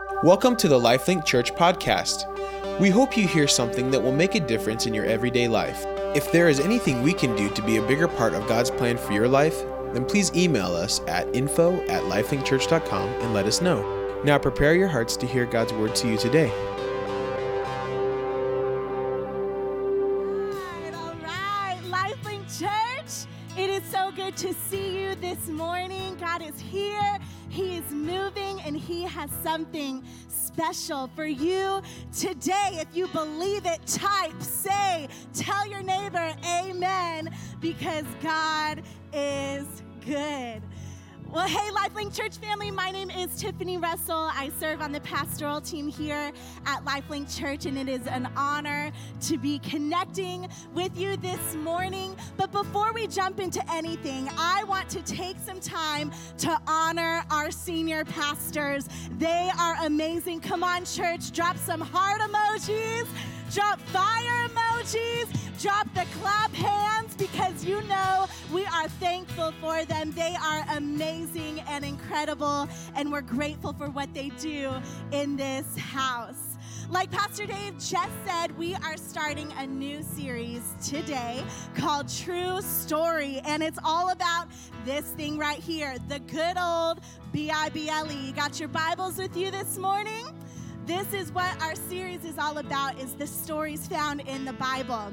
Welcome to the LifeLink Church podcast. We hope you hear something that will make a difference in your everyday life. If there is anything we can do to be a bigger part of God's plan for your life, then please email us at info@lifelinkchurch.com and let us know. Now prepare your hearts to hear God's word to you today. All right, LifeLink Church, it is so good to see you this morning. God is here, He is moving, and He has something special for you today. If you believe it, type, say, tell your neighbor, amen, because God is good. Well, hey, LifeLink Church family, my name is Tiffany Russell. I serve on the pastoral team here at LifeLink Church, and it is an honor to be connecting with you this morning. But before we jump into anything, I want to take some time to honor our senior pastors. They are amazing. Come on, church, drop some heart emojis, drop fire emojis, drop the clap hands, because you know we are thankful for them. They are amazing and incredible, and we're grateful for what they do in this house. Like Pastor Dave just said, we are starting a new series today called True Story, and it's all about this thing right here, the good old Bible. You got your Bibles with you this morning? This is what our series is all about, is the stories found in the Bible.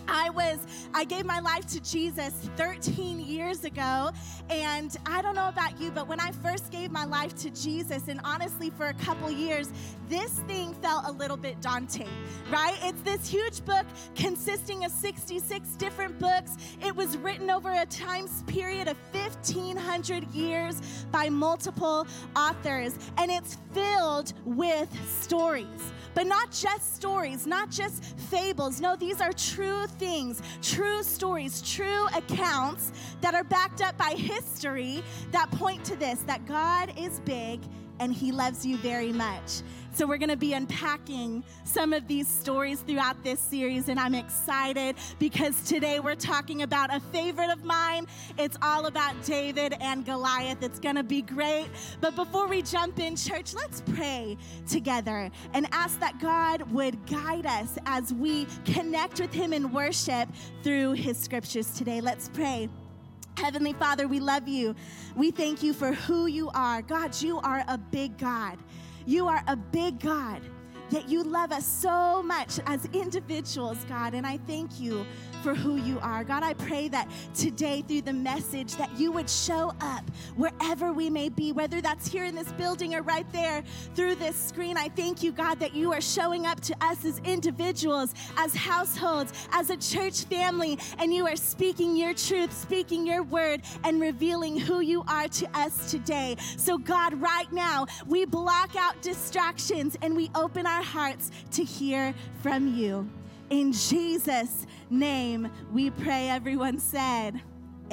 I gave my life to Jesus 13 years ago, and I don't know about you, but when I first gave my life to Jesus, and honestly for a couple years, this thing felt a little bit daunting, right? It's this huge book consisting of 66 different books. It was written over a time period of 1,500 years by multiple authors, and it's filled with stories. But not just stories, not just fables. No, these are true things, true stories, true accounts that are backed up by history that point to this, that God is big and He loves you very much. So we're going to be unpacking some of these stories throughout this series, and I'm excited because today we're talking about a favorite of mine. It's all about David and Goliath. It's going to be great. But before we jump in, church, let's pray together and ask that God would guide us as we connect with Him in worship through His scriptures today. Let's pray. Heavenly Father, we love you. We thank you for who you are. God, you are a big God. You are a big God, yet you love us so much as individuals, God, and I thank you for who you are. God, I pray that today through the message that you would show up wherever we may be, whether that's here in this building or right there through this screen. I thank you, God, that you are showing up to us as individuals, as households, as a church family, and you are speaking your truth, speaking your word, and revealing who you are to us today. So God, right now, we block out distractions and we open our hearts to hear from you. In Jesus' name we pray. Everyone said,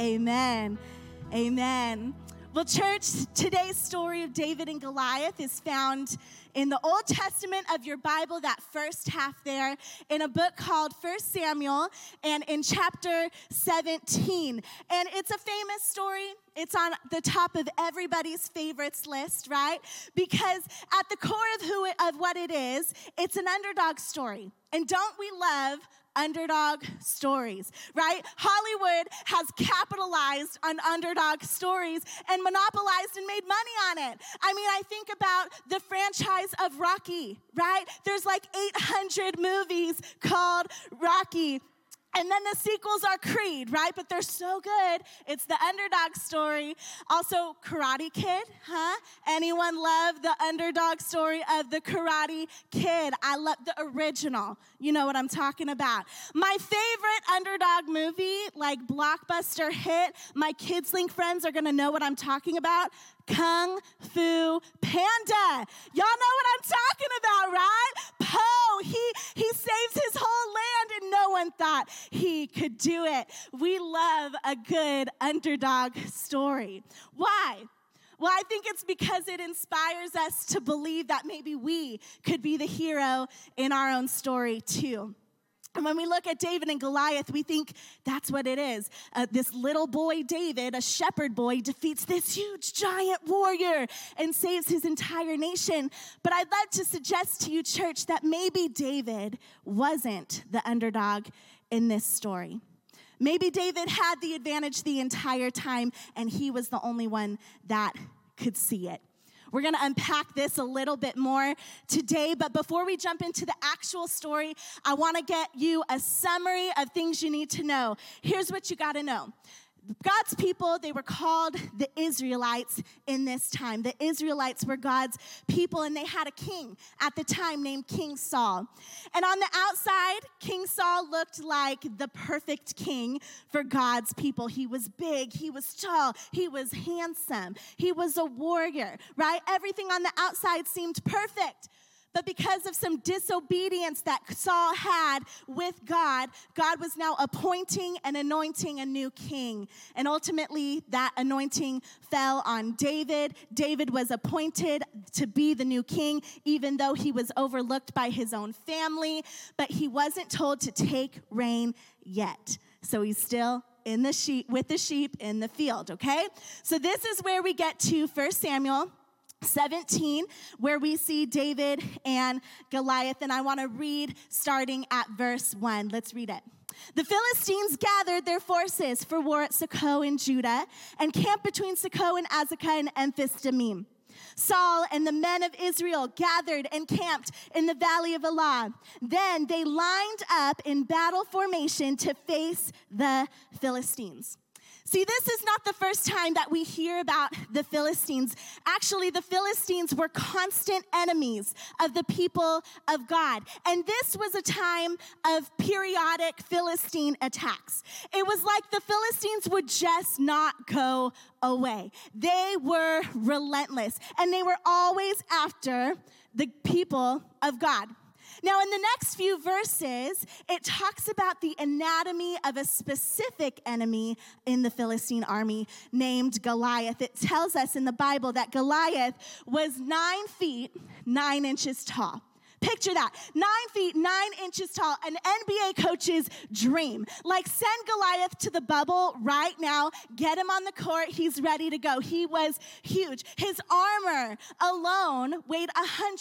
amen. Amen. Well, church, today's story of David and Goliath is found in the Old Testament of your Bible, that first half there, in a book called 1 Samuel, and in chapter 17. And it's a famous story. It's on the top of everybody's favorites list, right? Because at the core of what it is, it's an underdog story. And don't we love underdog stories, right? Hollywood has capitalized on underdog stories and monopolized and made money on it. I mean, I think about the franchise of Rocky, right? There's like 800 movies called Rocky. And then the sequels are Creed, right? But they're so good. It's the underdog story. Also, Karate Kid, huh? Anyone love the underdog story of the Karate Kid? I love the original. You know what I'm talking about. My favorite underdog movie, like blockbuster hit, my Kids Link friends are going to know what I'm talking about. Kung Fu Panda. Y'all know what I'm talking about, right? Po, he saves his whole land and no one thought he could do it. We love a good underdog story. Why? Well, I think it's because it inspires us to believe that maybe we could be the hero in our own story too. And when we look at David and Goliath, we think that's what it is. This little boy, David, a shepherd boy, defeats this huge giant warrior and saves his entire nation. But I'd like to suggest to you, church, that maybe David wasn't the underdog in this story. Maybe David had the advantage the entire time, and he was the only one that could see it. We're going to unpack this a little bit more today, but before we jump into the actual story, I want to get you a summary of things you need to know. Here's what you got to know. God's people, they were called the Israelites in this time. The Israelites were God's people, and they had a king at the time named King Saul. And on the outside, King Saul looked like the perfect king for God's people. He was big, he was tall, he was handsome, he was a warrior, right? Everything on the outside seemed perfect. But because of some disobedience that Saul had with God, God was now appointing and anointing a new king. And ultimately, that anointing fell on David. David was appointed to be the new king, even though he was overlooked by his own family. But he wasn't told to take reign yet. So he's still in the sheep, with the sheep in the field, okay? So this is where we get to 1 Samuel 17, where we see David and Goliath, and I want to read starting at verse 1. Let's read it. The Philistines gathered their forces for war at Socoh in Judah and camped between Socoh and Azekah and Ephes-dammim. Saul and the men of Israel gathered and camped in the valley of Elah. Then they lined up in battle formation to face the Philistines. See, this is not the first time that we hear about the Philistines. Actually, the Philistines were constant enemies of the people of God. And this was a time of periodic Philistine attacks. It was like the Philistines would just not go away. They were relentless, and they were always after the people of God. Now, in the next few verses, it talks about the anatomy of a specific enemy in the Philistine army named Goliath. It tells us in the Bible that Goliath was 9 feet, 9 inches tall. Picture that, 9 feet, 9 inches tall, an NBA coach's dream. Like, send Goliath to the bubble right now, get him on the court, he's ready to go. He was huge. His armor alone weighed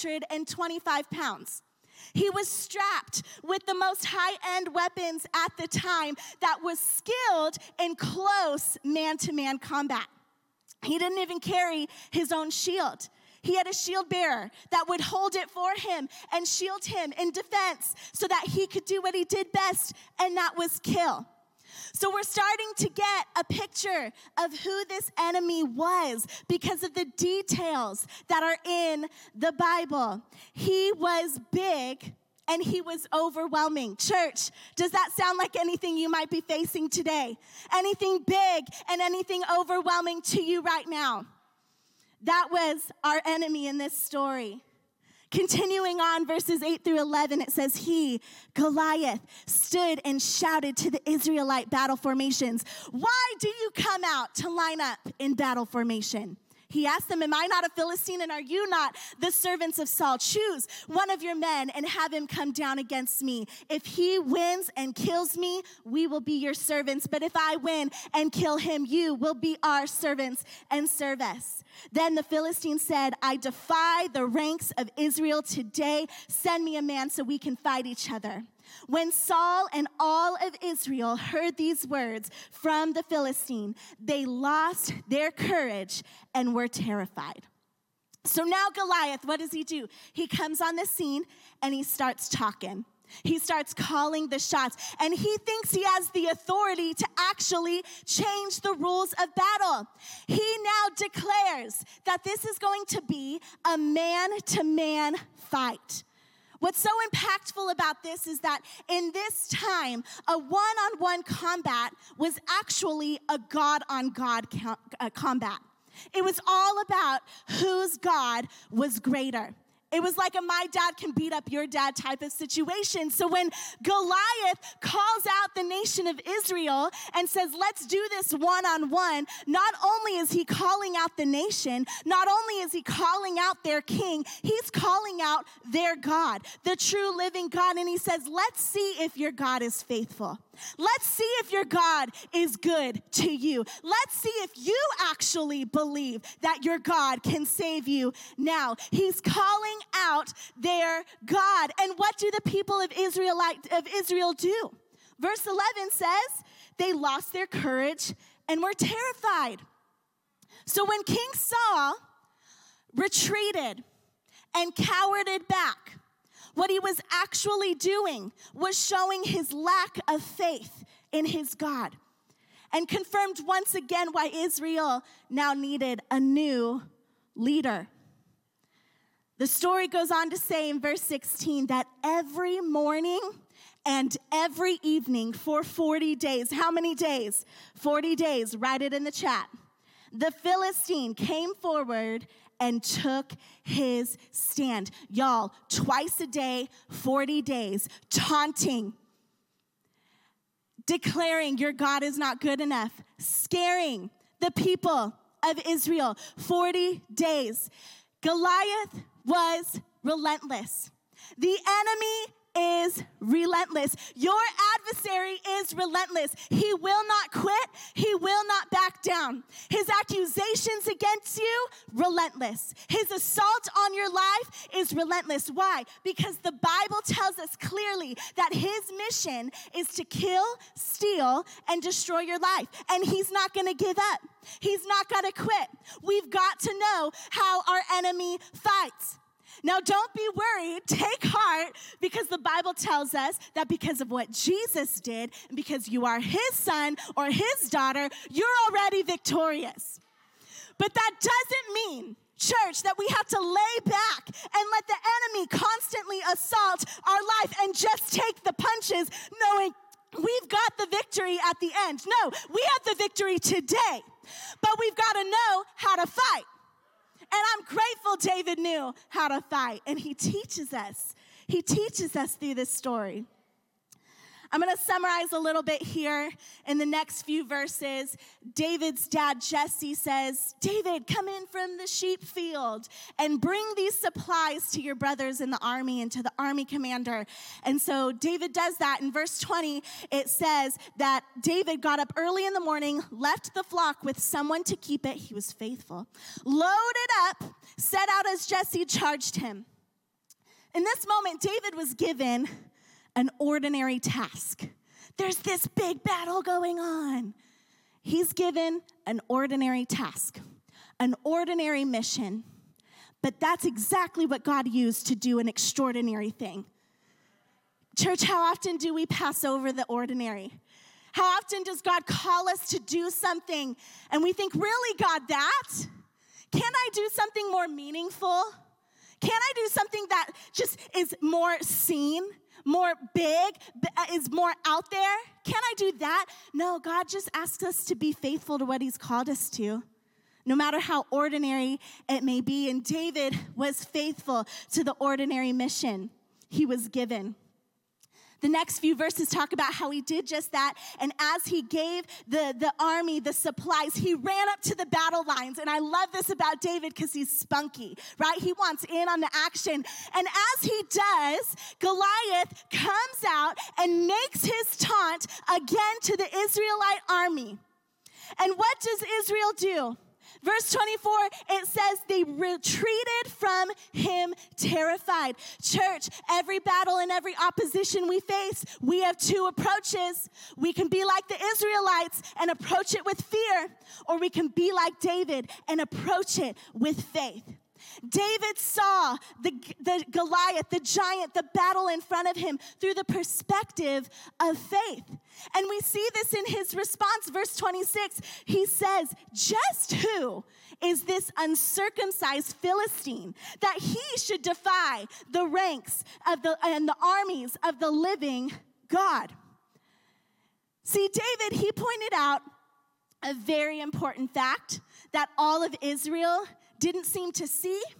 125 pounds. He was strapped with the most high-end weapons at the time that was skilled in close man-to-man combat. He didn't even carry his own shield. He had a shield bearer that would hold it for him and shield him in defense so that he could do what he did best, and that was kill. So we're starting to get a picture of who this enemy was because of the details that are in the Bible. He was big and he was overwhelming. Church, does that sound like anything you might be facing today? Anything big and anything overwhelming to you right now? That was our enemy in this story. Continuing on, verses 8 through 11, it says, he, Goliath, stood and shouted to the Israelite battle formations, "Why do you come out to line up in battle formation?" He asked them, "Am I not a Philistine, and are you not the servants of Saul? Choose one of your men and have him come down against me. If he wins and kills me, we will be your servants. But if I win and kill him, you will be our servants and serve us." Then the Philistine said, "I defy the ranks of Israel today. Send me a man so we can fight each other." When Saul and all of Israel heard these words from the Philistine, they lost their courage and were terrified. So now Goliath, what does he do? He comes on the scene and he starts talking. He starts calling the shots, and he thinks he has the authority to actually change the rules of battle. He now declares that this is going to be a man-to-man fight. What's so impactful about this is that in this time, a one-on-one combat was actually a God-on-God combat. It was all about whose God was greater. It was like a my dad can beat up your dad type of situation. So when Goliath calls out the nation of Israel and says, let's do this one-on-one, not only is he calling out the nation, not only is he calling out their king, he's calling out their God, the true living God. And he says, let's see if your God is faithful. Let's see if your God is good to you. Let's see if you actually believe that your God can save you now. He's calling out their God. And what do the people of Israel do? Verse 11 says, they lost their courage and were terrified. So when King Saul retreated and cowered back, what he was actually doing was showing his lack of faith in his God, and confirmed once again why Israel now needed a new leader. The story goes on to say in verse 16 that every morning and every evening for 40 days, how many days? 40 days, write it in the chat. The Philistine came forward and took his stand. Y'all, twice a day, 40 days, taunting, declaring your God is not good enough, scaring the people of Israel. 40 days. Goliath was relentless. The enemy is relentless. Your adversary is relentless. He will not quit. He will not back down. His accusations against you, relentless. His assault on your life is relentless. Why? Because the Bible tells us clearly that his mission is to kill, steal, and destroy your life. And he's not going to give up. He's not going to quit. We've got to know how our enemy fights. Now, don't be worried. Take heart, because the Bible tells us that because of what Jesus did, and because you are his son or his daughter, you're already victorious. But that doesn't mean, church, that we have to lay back and let the enemy constantly assault our life and just take the punches, knowing we've got the victory at the end. No, we have the victory today, but we've got to know how to fight. And I'm grateful David knew how to fight, and he teaches us. He teaches us through this story. I'm going to summarize a little bit here in the next few verses. David's dad, Jesse, says, David, come in from the sheep field and bring these supplies to your brothers in the army and to the army commander. And so David does that. In verse 20, it says that David got up early in the morning, left the flock with someone to keep it. He was faithful. Loaded up, set out as Jesse charged him. In this moment, David was given an ordinary task. There's this big battle going on. He's given an ordinary task, an ordinary mission. But that's exactly what God used to do an extraordinary thing. Church, how often do we pass over the ordinary? How often does God call us to do something and we think, really, God, that? Can't I do something more meaningful? Can't I do something that just is more seen? More big, is more out there? Can I do that? No, God just asks us to be faithful to what he's called us to, no matter how ordinary it may be. And David was faithful to the ordinary mission he was given. The next few verses talk about how he did just that. And as he gave the army the supplies, he ran up to the battle lines. And I love this about David because he's spunky, right? He wants in on the action. And as he does, Goliath comes out and makes his taunt again to the Israelite army. And what does Israel do? Verse 24, it says they retreated from him terrified. Church, every battle and every opposition we face, we have two approaches. We can be like the Israelites and approach it with fear, or we can be like David and approach it with faith. David saw the Goliath, the giant, the battle in front of him through the perspective of faith. And we see this in his response, verse 26. He says, just who is this uncircumcised Philistine that he should defy the ranks of and the armies of the living God? See, David, he pointed out a very important fact that all of Israel didn't seem to see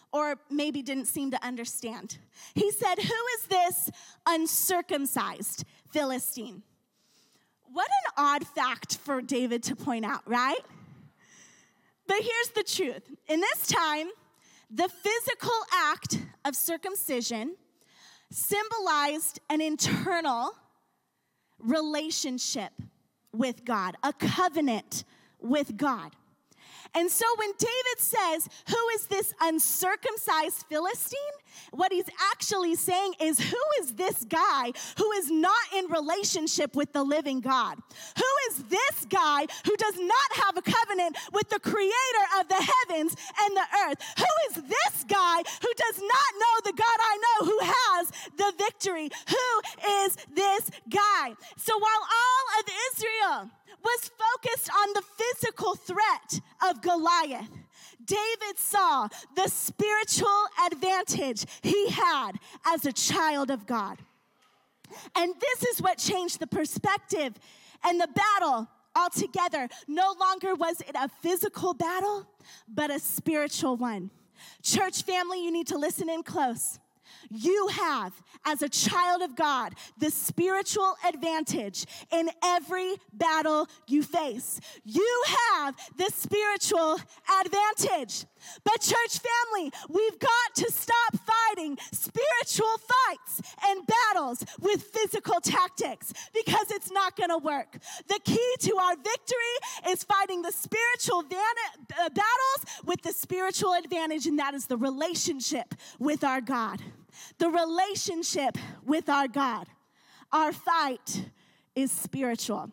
or maybe didn't seem to understand. He said, "Who is this uncircumcised Philistine?" What an odd fact for David to point out, right? But here's the truth. In this time, the physical act of circumcision symbolized an internal relationship with God, a covenant with God. And so when David says, "Who is this uncircumcised Philistine?" what he's actually saying is, who is this guy who is not in relationship with the living God? Who is this guy who does not have a covenant with the creator of the heavens and the earth? Who is this guy who does not know the God I know who has the victory? Who is this guy? So while all of Israel was focused on the physical threat of Goliath, David saw the spiritual advantage he had as a child of God. And this is what changed the perspective and the battle altogether. No longer was it a physical battle, but a spiritual one. Church family, you need to listen in close. You have, as a child of God, the spiritual advantage in every battle you face. You have the spiritual advantage. But church family, we've got to stop fighting spiritual fights and battles with physical tactics because it's not going to work. The key to our victory is fighting the spiritual battles with the spiritual advantage, and that is the relationship with our God. The relationship with our God. Our fight is spiritual.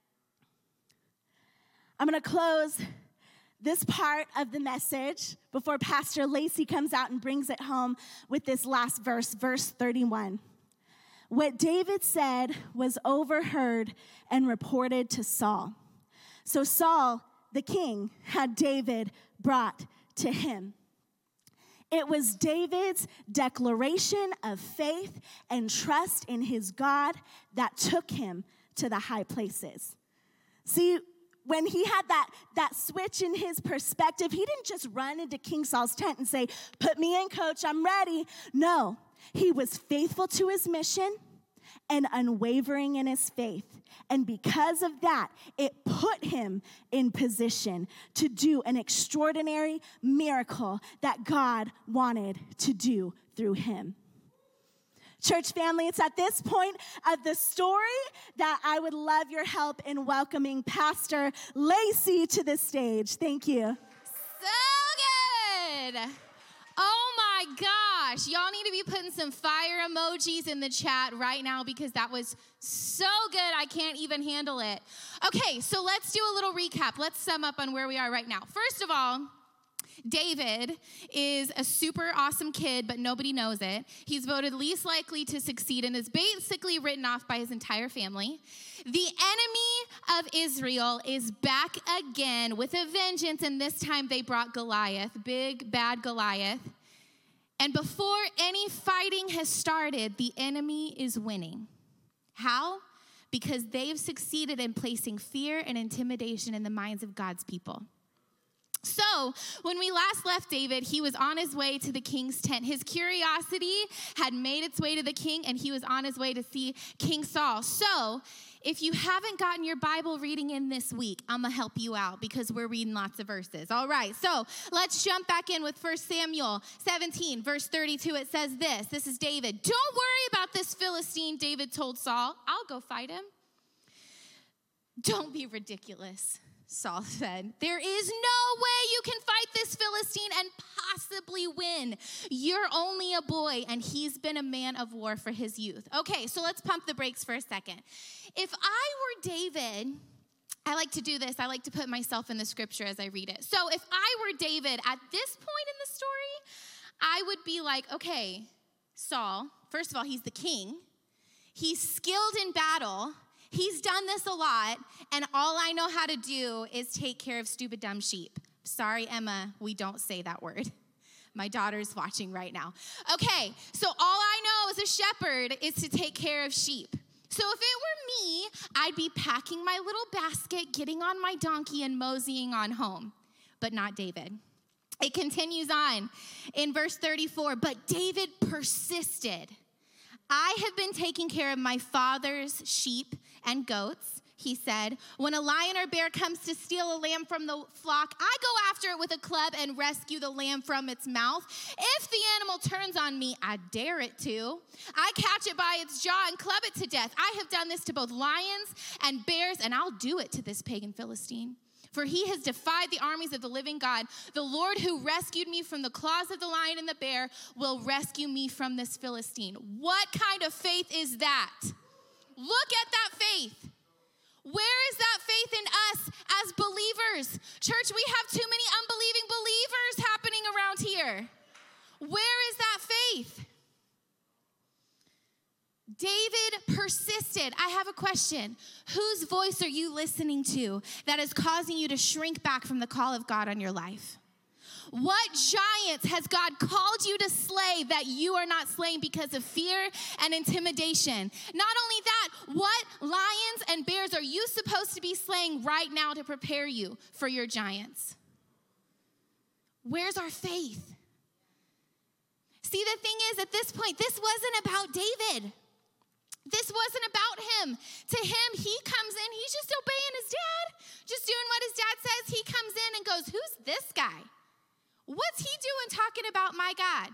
I'm going to close this part of the message before Pastor Lacey comes out and brings it home with this last verse, verse 31. What David said was overheard and reported to Saul. So Saul, the king, had David brought to him. It was David's declaration of faith and trust in his God that took him to the high places. See, when he had that switch in his perspective, he didn't just run into King Saul's tent and say, "Put me in, coach, I'm ready." No, he was faithful to his mission and unwavering in his faith. And because of that, it put him in position to do an extraordinary miracle that God wanted to do through him. Church family, it's at this point of the story that I would love your help in welcoming Pastor Lacey to the stage. Thank you. So good. Oh my gosh. Y'all need to be putting some fire emojis in the chat right now because that was so good. I can't even handle it. Okay, so let's do a little recap. Let's sum up on where we are right now. First of all, David is a super awesome kid, but nobody knows it. He's voted least likely to succeed and is basically written off by his entire family. The enemy of Israel is back again with a vengeance, and this time they brought Goliath, big, bad Goliath. And before any fighting has started, the enemy is winning. How? Because they've succeeded in placing fear and intimidation in the minds of God's people. So, when we last left David, he was on his way to the king's tent. His curiosity had made its way to the king, and he was on his way to see King Saul. So, if you haven't gotten your Bible reading in this week, I'm going to help you out because we're reading lots of verses. All right, so let's jump back in with 1 Samuel 17, verse 32. It says this. This is David. "Don't worry about this Philistine," David told Saul. "I'll go fight him." "Don't be ridiculous," Saul said. "There is no way you can fight this Philistine and possibly win. You're only a boy, and he's been a man of war for his youth." Okay, so let's pump the brakes for a second. If I were David, I like to do this. I like to put myself in the scripture as I read it. So if I were David at this point in the story, I would be like, okay, Saul, first of all, he's the king. He's skilled in battle. He's done this a lot, and all I know how to do is take care of stupid, dumb sheep. Sorry, Emma, we don't say that word. My daughter's watching right now. Okay, so all I know as a shepherd is to take care of sheep. So if it were me, I'd be packing my little basket, getting on my donkey, and moseying on home. But not David. It continues on in verse 34, but David persisted. I have been taking care of my father's sheep and goats, he said. When a lion or bear comes to steal a lamb from the flock, I go after it with a club and rescue the lamb from its mouth. If the animal turns on me, I dare it to. I catch it by its jaw and club it to death. I have done this to both lions and bears, and I'll do it to this pagan Philistine. For he has defied the armies of the living God. The Lord who rescued me from the claws of the lion and the bear will rescue me from this Philistine. What kind of faith is that? Look at that faith. Where is that faith in us as believers? Church, we have too many unbelieving believers happening around here. Where is that faith? David persisted. I have a question. Whose voice are you listening to that is causing you to shrink back from the call of God on your life? What giants has God called you to slay that you are not slaying because of fear and intimidation? Not only that, what lions and bears are you supposed to be slaying right now to prepare you for your giants? Where's our faith? See, the thing is, at this point, this wasn't about David. This wasn't about him. To him, he comes in, he's just obeying his dad, just doing what his dad says. He comes in and goes, who's this guy? What's he doing talking about my God?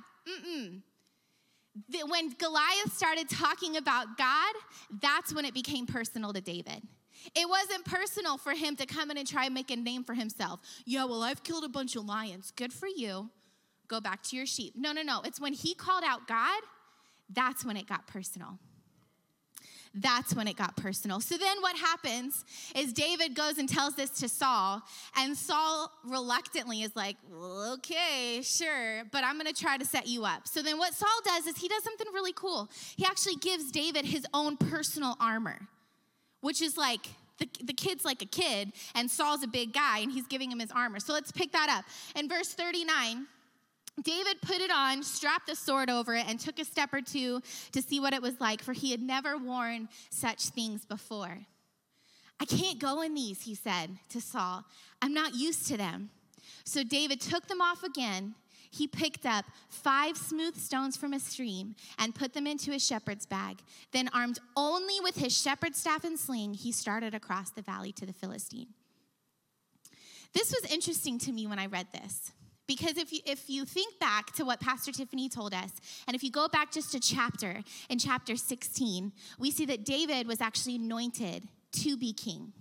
When Goliath started talking about God, that's when it became personal to David. It wasn't personal for him to come in and try and make a name for himself. Yeah, well, I've killed a bunch of lions. Good for you. Go back to your sheep. No. It's when he called out God, that's when it got personal. That's when it got personal. So then what happens is David goes and tells this to Saul, and Saul reluctantly is like, well, okay, sure, but I'm going to try to set you up. So then what Saul does is he does something really cool. He actually gives David his own personal armor, which is like, the kid's like a kid, and Saul's a big guy, and he's giving him his armor. So let's pick that up. In verse 39, David put it on, strapped the sword over it, and took a step or two to see what it was like, for he had never worn such things before. I can't go in these, he said to Saul. I'm not used to them. So David took them off again. He picked up 5 smooth stones from a stream and put them into his shepherd's bag. Then, armed only with his shepherd's staff and sling, he started across the valley to the Philistine. This was interesting to me when I read this. Because if you think back to what Pastor Tiffany told us, and if you go back just a chapter, in chapter 16, we see that David was actually anointed to be king.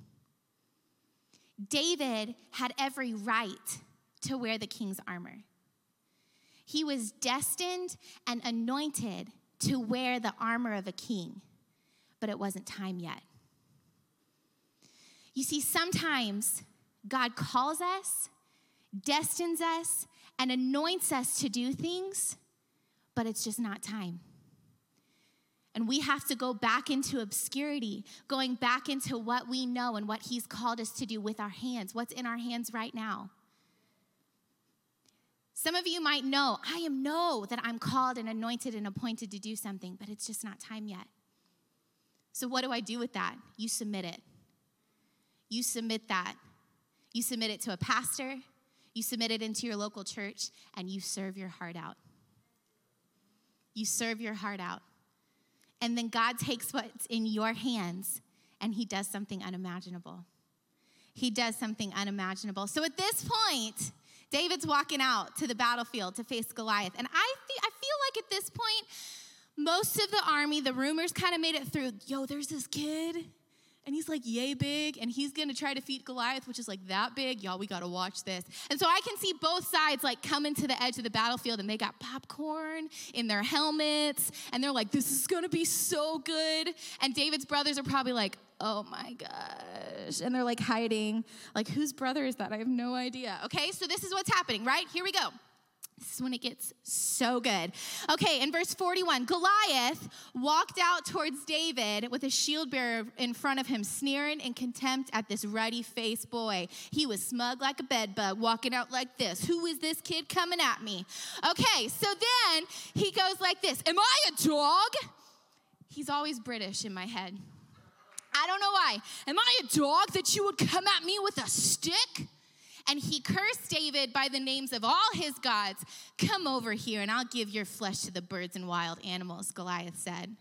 David had every right to wear the king's armor. He was destined and anointed to wear the armor of a king, but it wasn't time yet. You see, sometimes God calls us, destines us, and anoints us to do things, but it's just not time. And we have to go back into obscurity, going back into what we know and what he's called us to do with our hands, what's in our hands right now. Some of you might know, that I'm called and anointed and appointed to do something, but it's just not time yet. So what do I do with that? You submit it. You submit that. You submit it to a pastor. You submit it into your local church, and you serve your heart out. You serve your heart out. And then God takes what's in your hands, and he does something unimaginable. He does something unimaginable. So at this point, David's walking out to the battlefield to face Goliath. And I feel like at this point, most of the army, the rumors kind of made it through. Yo, there's this kid, and he's like yay big, and he's going to try to defeat Goliath, which is like that big. Y'all, we got to watch this. And so I can see both sides like coming to the edge of the battlefield, and they got popcorn in their helmets, and they're like, this is going to be so good. And David's brothers are probably like, oh my gosh. And they're like hiding. Like, whose brother is that? I have no idea. Okay, so this is what's happening, right? Here we go. This is when it gets so good. Okay, in verse 41, Goliath walked out towards David with a shield bearer in front of him, sneering in contempt at this ruddy-faced boy. He was smug like a bedbug, walking out like this. Who is this kid coming at me? Okay, so then he goes like this. Am I a dog? He's always British in my head. I don't know why. Am I a dog that you would come at me with a stick? And he cursed David by the names of all his gods. Come over here and I'll give your flesh to the birds and wild animals, Goliath said.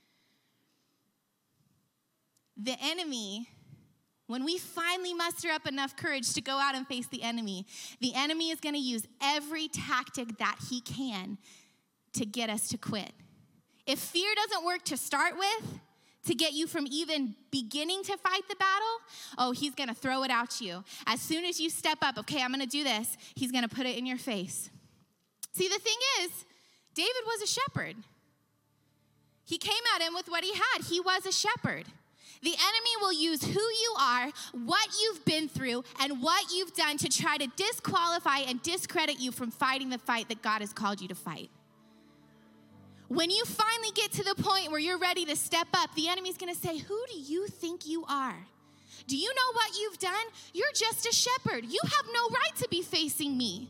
The enemy, when we finally muster up enough courage to go out and face the enemy is going to use every tactic that he can to get us to quit. If fear doesn't work to start with, to get you from even beginning to fight the battle, he's going to throw it out you. As soon as you step up, okay, I'm going to do this, he's going to put it in your face. See, the thing is, David was a shepherd. He came at him with what he had. He was a shepherd. The enemy will use who you are, what you've been through, and what you've done to try to disqualify and discredit you from fighting the fight that God has called you to fight. When you finally get to the point where you're ready to step up, the enemy's going to say, who do you think you are? Do you know what you've done? You're just a shepherd. You have no right to be facing me.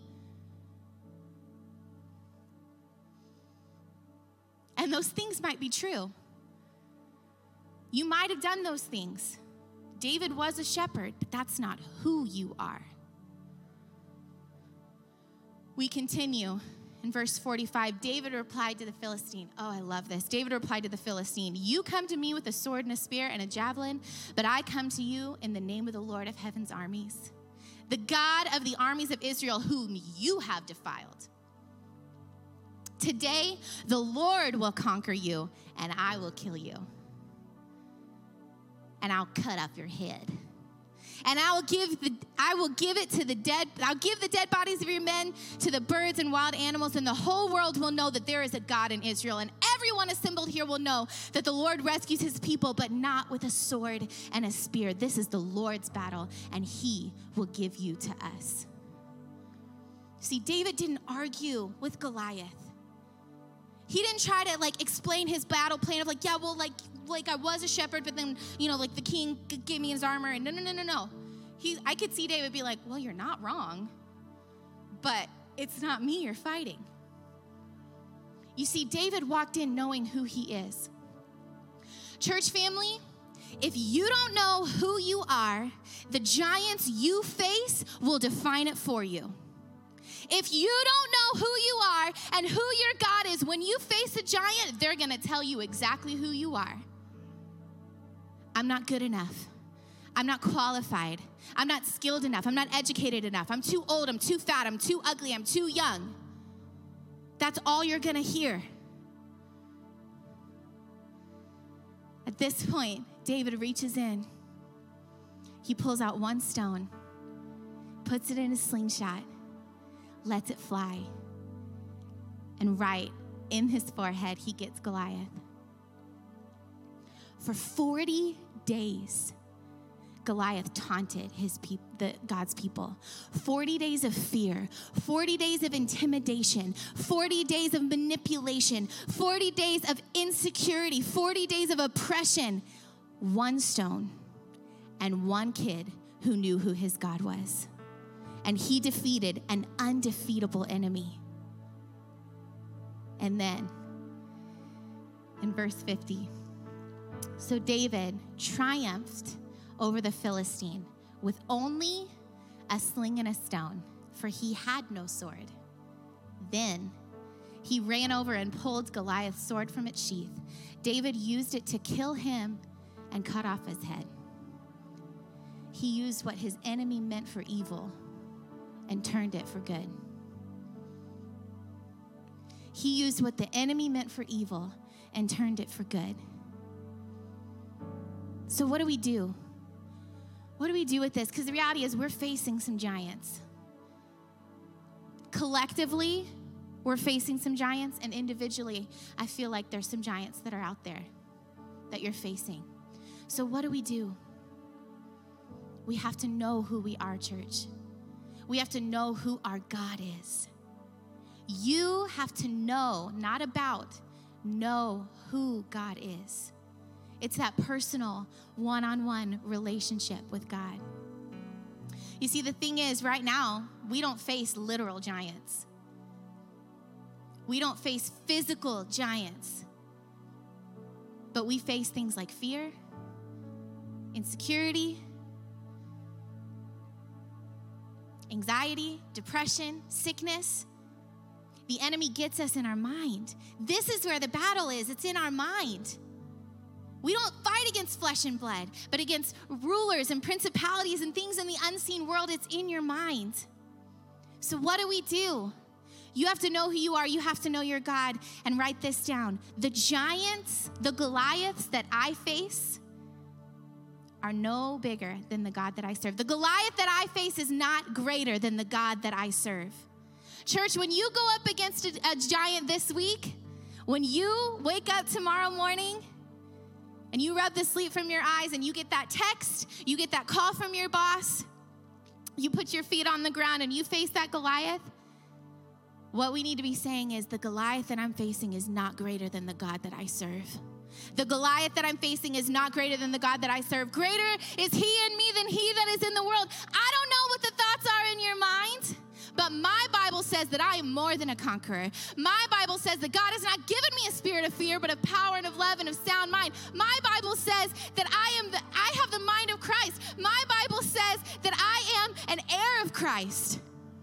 And those things might be true. You might have done those things. David was a shepherd, but that's not who you are. We continue. In verse 45, David replied to the Philistine. Oh, I love this. David replied to the Philistine, you come to me with a sword and a spear and a javelin, but I come to you in the name of the Lord of heaven's armies, the God of the armies of Israel, whom you have defiled. Today, the Lord will conquer you, and I will kill you. And I'll cut off your head. And I'll give the dead bodies of your men to the birds and wild animals, and the whole world will know that there is a God in Israel. And everyone assembled here will know that the Lord rescues his people, but not with a sword and a spear. This is the Lord's battle, and he will give you to us. See, David didn't argue with Goliath. He didn't try to explain his battle plan of I was a shepherd, but then, the king gave me his armor. And no. I could see David be like, well, you're not wrong, but it's not me you're fighting. You see, David walked in knowing who he is. Church family, if you don't know who you are, the giants you face will define it for you. If you don't know who you are and who your God is, when you face a giant, they're going to tell you exactly who you are. I'm not good enough. I'm not qualified. I'm not skilled enough. I'm not educated enough. I'm too old. I'm too fat. I'm too ugly. I'm too young. That's all you're going to hear. At this point, David reaches in. He pulls out one stone, puts it in a slingshot, lets it fly. And right in his forehead, he gets Goliath. For 40 days, Goliath taunted God's people. 40 days of fear, 40 days of intimidation, 40 days of manipulation, 40 days of insecurity, 40 days of oppression. One stone and one kid who knew who his God was. And he defeated an undefeatable enemy. And then, in verse 50, so David triumphed over the Philistine with only a sling and a stone, for he had no sword. Then he ran over and pulled Goliath's sword from its sheath. David used it to kill him and cut off his head. He used what his enemy meant for evil and turned it for good. He used what the enemy meant for evil and turned it for good. So what do we do? What do we do with this? Because the reality is we're facing some giants. Collectively, we're facing some giants, and individually, I feel like there's some giants that are out there that you're facing. So what do? We have to know who we are, church. We have to know who our God is. You have to know, not about, know who God is. It's that personal, one-on-one relationship with God. You see, the thing is, right now, we don't face literal giants. We don't face physical giants. But we face things like fear, insecurity, anxiety, depression, sickness. The enemy gets us in our mind. This is where the battle is. It's in our mind. We don't fight against flesh and blood, but against rulers and principalities and things in the unseen world. It's in your mind. So what do? You have to know who you are. You have to know your God. And write this down. The giants, the Goliaths that I face are no bigger than the God that I serve. The Goliath that I face is not greater than the God that I serve. Church, when you go up against a giant this week, when you wake up tomorrow morning and you rub the sleep from your eyes and you get that text, you get that call from your boss, you put your feet on the ground and you face that Goliath, what we need to be saying is the Goliath that I'm facing is not greater than the God that I serve. The Goliath that I'm facing is not greater than the God that I serve. Greater is he in me than he that is in the world. I don't know what the thoughts are in your mind, but my Bible says that I am more than a conqueror. My Bible says that God has not given me a spirit of fear, but of power and of love and of sound mind. My Bible says that I have the mind of Christ. My Bible says that I am an heir of Christ.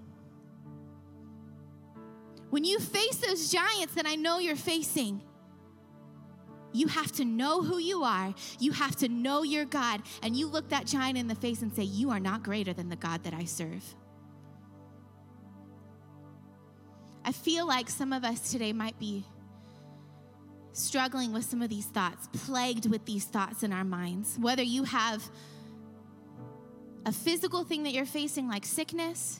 When you face those giants that I know you're facing, you have to know who you are. You have to know your God. And you look that giant in the face and say, you are not greater than the God that I serve. I feel like some of us today might be struggling with some of these thoughts, plagued with these thoughts in our minds. Whether you have a physical thing that you're facing like sickness,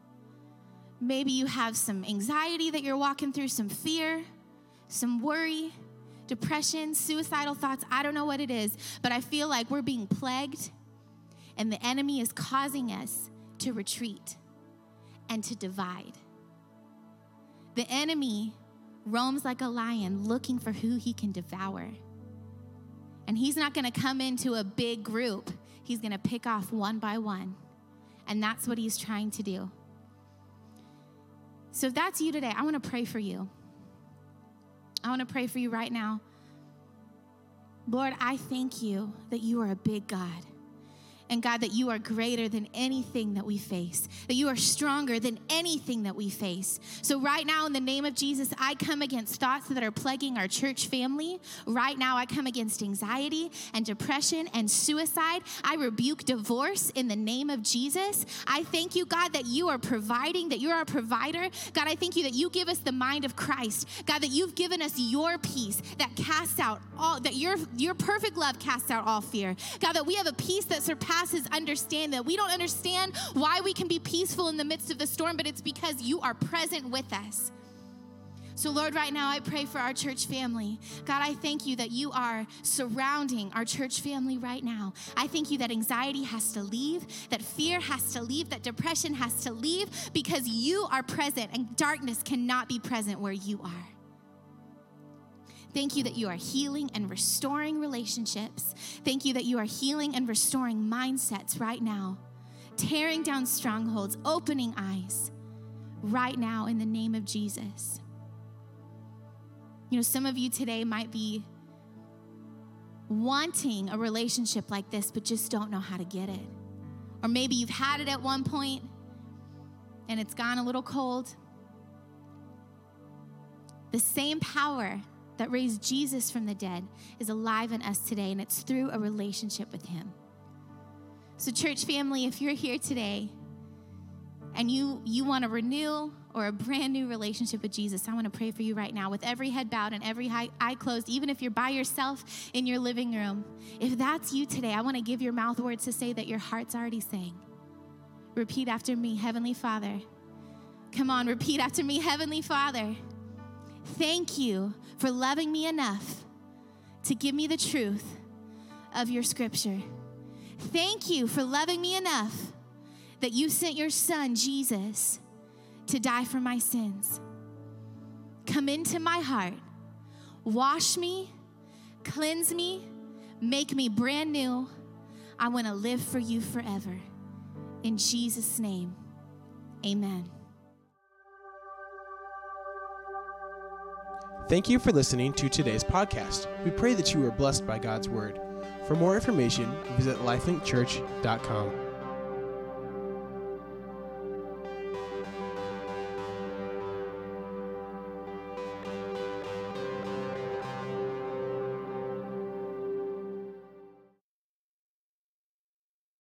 maybe you have some anxiety that you're walking through, some fear, some worry, depression, suicidal thoughts. I don't know what it is, but I feel like we're being plagued and the enemy is causing us to retreat and to divide. The enemy roams like a lion looking for who he can devour. And he's not going to come into a big group. He's going to pick off one by one. And that's what he's trying to do. So if that's you today, I want to pray for you. I want to pray for you right now. Lord, I thank you that you are a big God. And God, that you are greater than anything that we face, that you are stronger than anything that we face. So right now, in the name of Jesus, I come against thoughts that are plaguing our church family. Right now, I come against anxiety and depression and suicide. I rebuke divorce in the name of Jesus. I thank you, God, that you are providing, that you're our provider. God, I thank you that you give us the mind of Christ. God, that you've given us your peace that casts out all, that your perfect love casts out all fear. God, that we have a peace that surpasses understand, that we don't understand why we can be peaceful in the midst of the storm, but it's because you are present with us. So Lord, right now I pray for our church family. God, I thank you that you are surrounding our church family right now. I thank you that anxiety has to leave, that fear has to leave, that depression has to leave, because you are present and darkness cannot be present where you are. Thank you that you are healing and restoring relationships. Thank you that you are healing and restoring mindsets right now, tearing down strongholds, opening eyes right now in the name of Jesus. You know, some of you today might be wanting a relationship like this, but just don't know how to get it. Or maybe you've had it at one point and it's gone a little cold. The same power that raised Jesus from the dead is alive in us today, and it's through a relationship with him. So church family, if you're here today and you want to renew or a brand new relationship with Jesus, I want to pray for you right now with every head bowed and every eye closed, even if you're by yourself in your living room. If that's you today, I want to give your mouth words to say that your heart's already saying. Repeat after me, Heavenly Father. Come on, repeat after me, Heavenly Father. Thank you for loving me enough to give me the truth of your scripture. Thank you for loving me enough that you sent your son, Jesus, to die for my sins. Come into my heart. Wash me, cleanse me, make me brand new. I want to live for you forever. In Jesus' name, amen. Thank you for listening to today's podcast. We pray that you were blessed by God's word. For more information, visit lifelinkchurch.com.